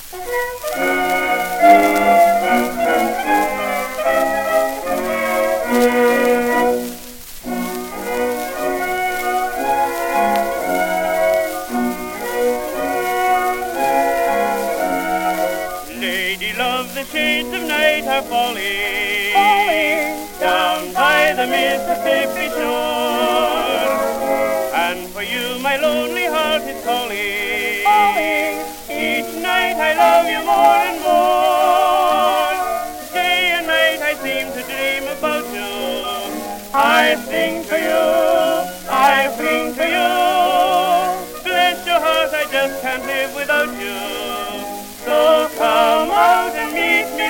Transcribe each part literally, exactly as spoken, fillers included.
Lady love, the shades of night are falling, falling down by the Mississippi shore, and for you my lonely heart is calling, calling. Each night I love you more and more. Day and night I seem to dream about you. I sing to you, I sing to you. Bless your heart, I just can't live without you. So come out and meet me,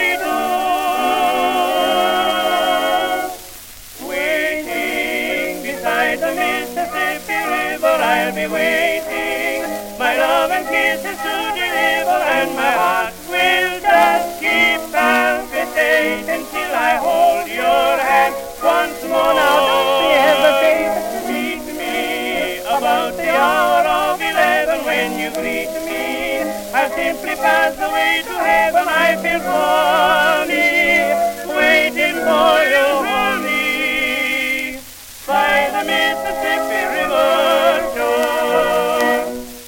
honey-do. Waiting beside the Mississippi River, I'll be waiting. My love and kisses to deliver, and my heart will just keep palpitating till I hold your hand once more. Now don't be hesitating to meet me about the hour of eleven when you greet me. I'll simply pass away to heaven. I feel funny waiting for you, honey, by the Mississippi River shore.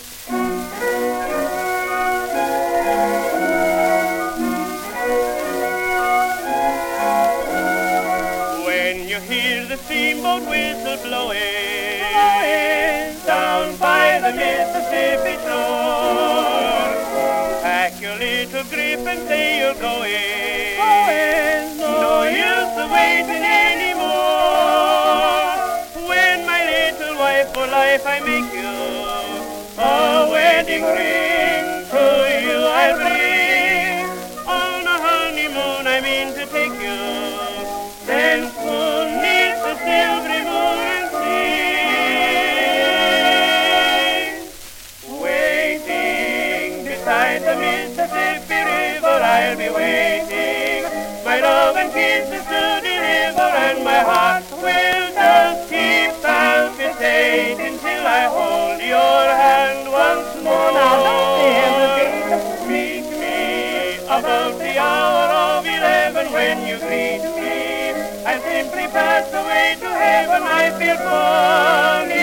When you hear the steamboat whistle blowing, blowing down by the Mississippi shore, pack your little grip and say you're going. going. No use of waiting anymore. When my little wife for life I make you, a wedding ring to you I'll bring. On a honeymoon I mean to take you, then soon meet the silvery moon and sing. Waiting beside the Mississippi River, I'll be waiting. My love and kisses to deliver, and my heart will just keep palpitating till I hold your hand once more. Now don't be hesitating to meet me about the hour of eleven when you greet me. I simply pass away to heaven. I feel funny